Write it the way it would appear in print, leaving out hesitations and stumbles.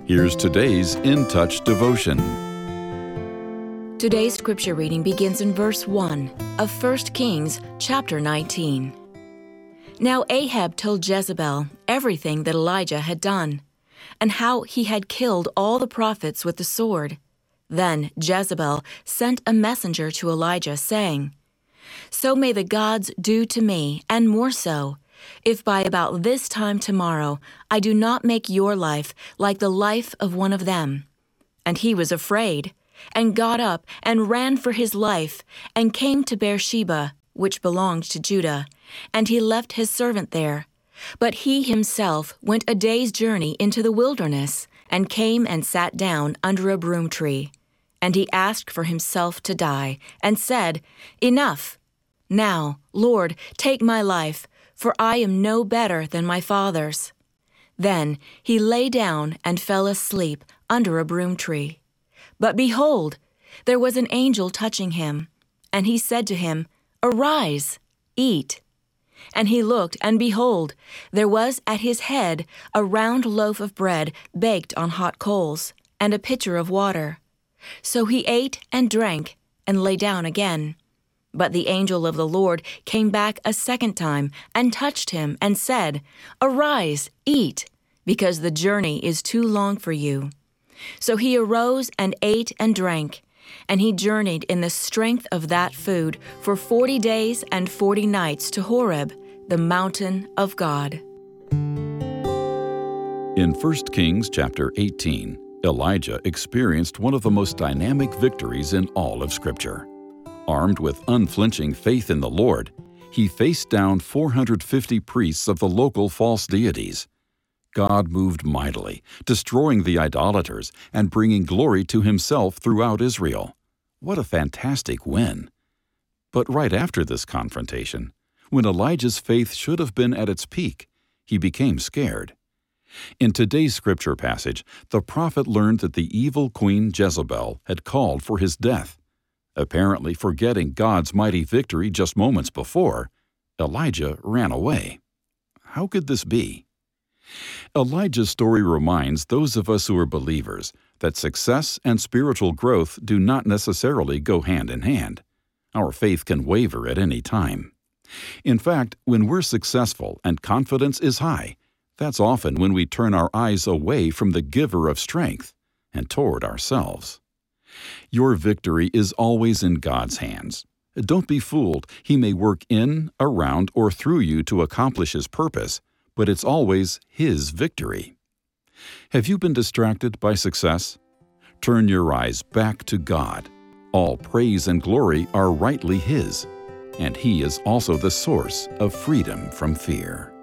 Here's today's In Touch devotion. Today's scripture reading begins in verse 1 of 1 Kings chapter 19. Now Ahab told Jezebel everything that Elijah had done, and how he had killed all the prophets with the sword. Then Jezebel sent a messenger to Elijah, saying, "So may the gods do to me, and more so, if by about this time tomorrow I do not make your life like the life of one of them." And he was afraid, and got up and ran for his life, and came to Beersheba, which belonged to Judah, and he left his servant there. But he himself went a day's journey into the wilderness, and came and sat down under a broom tree. And he asked for himself to die, and said, "Enough! Now, Lord, take my life, for I am no better than my fathers." Then he lay down and fell asleep under a broom tree. But behold, there was an angel touching him, and he said to him, "Arise, eat." And he looked, and behold, there was at his head a round loaf of bread baked on hot coals, and a pitcher of water. So he ate and drank, and lay down again. But the angel of the Lord came back a second time, and touched him, and said, "Arise, eat, because the journey is too long for you." So he arose and ate and drank, and he journeyed in the strength of that food for 40 days and 40 nights to Horeb, the mountain of God. In 1 Kings chapter 18, Elijah experienced one of the most dynamic victories in all of Scripture. Armed with unflinching faith in the Lord, he faced down 450 priests of the local false deities. God moved mightily, destroying the idolaters and bringing glory to himself throughout Israel. What a fantastic win! But right after this confrontation, when Elijah's faith should have been at its peak, he became scared. In today's scripture passage, the prophet learned that the evil queen Jezebel had called for his death. Apparently forgetting God's mighty victory just moments before, Elijah ran away. How could this be? Elijah's story reminds those of us who are believers that success and spiritual growth do not necessarily go hand in hand. Our faith can waver at any time. In fact, when we're successful and confidence is high, that's often when we turn our eyes away from the giver of strength and toward ourselves. Your victory is always in God's hands. Don't be fooled. He may work in, around, or through you to accomplish His purpose, but it's always His victory. Have you been distracted by success? Turn your eyes back to God. All praise and glory are rightly His, and He is also the source of freedom from fear.